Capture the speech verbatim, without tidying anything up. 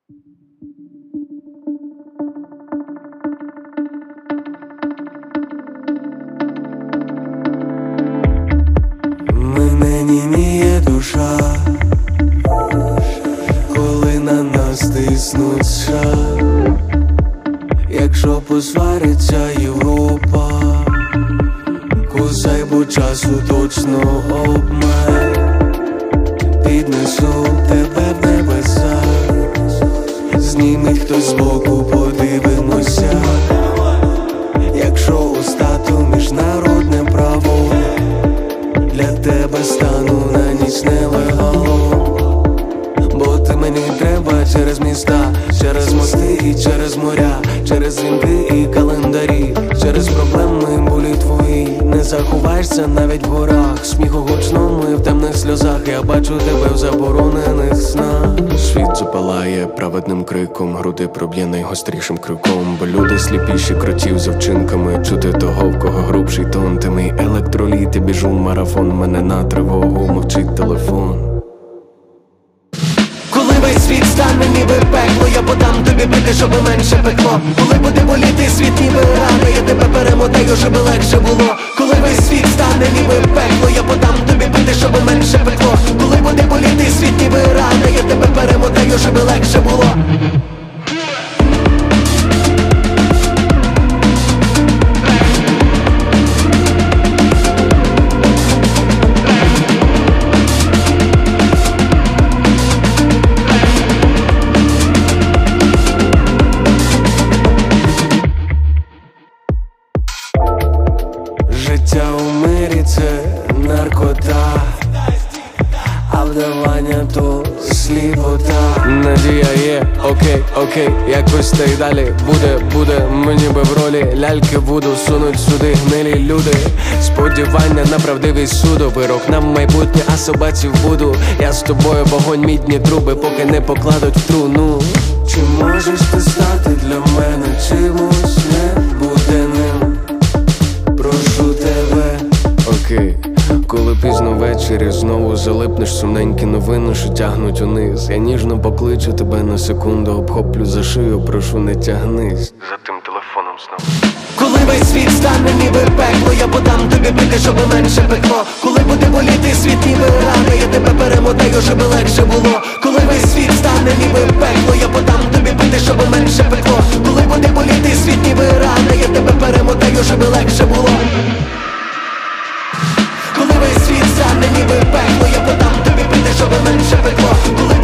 Мене німіє душа, коли на нас тиснуть США. Якщо посвариться Європа, кусай, бо часу точно обмаль. Піднесу тебе в небеса, знімить хтось збоку, подивимося. Якщо у стату міжнародне право, для тебе стану на ніч нелегалом. Бо ти мені треба через міста, через мости і через моря, через дзвінки і календарі, через проблеми болі твої. Не заховаєшся навіть в горах, сміху гучному і в темних сльозах. Я бачу тебе в заборонених снах. Світ запалає праведним криком, груди проб'є найгострішим криком. Бо люди сліпіші кротів за вчинками, чути того, в кого грубший тон. Ти мій електроліт, і біжу в марафон, мене на тривогу мовчить телефон. Коли весь світ стане ніби пекло, я подам тобі пити, щоб менше пекло. Коли буде боліти світ ніби рана, я тебе перемотаю, щоб легше було. Коли весь світ стане ніби пекло, я подам тобі пити, щоб менше пекло. Коли буде боліти світ ніби рана, я тебе перемотаю, щоб легше було. Життя у мирі – це наркота, а вдавання – то сліпота. Надія є, окей, окей, якось та й далі буде, буде. Мені би в ролі ляльки буду, сунуть сюди гнилі люди. Сподівання на правдивість суду, вирок на майбутнє, а собаці в буду. Я з тобою вогонь, мідні труби, поки не покладуть в труну. Чи можеш ти стати для мене чимось небуденним? Прошу тебе. Окей, коли пізно ввечері знову залипнеш, сумненькі новини, що тягнуть униз. Я ніжно покличу тебе на секунду, обхоплю за шию, прошу не тягнись за тим телефоном знову. Коли весь світ стане ніби пекло, я подам тобі пити, щоб менше пекло. Коли буде боліти світ ніби рана, я тебе перемотаю, щоб легше було. Коли весь світ стане ніби пекло, я подам тобі пити, щоб менше пекло. Коли буде боліти світ ніби рана, я тебе перемотаю, щоб легше було. Коли весь світ стане ніби пекло, я подам тобі пити, щоб менше пекло. Коли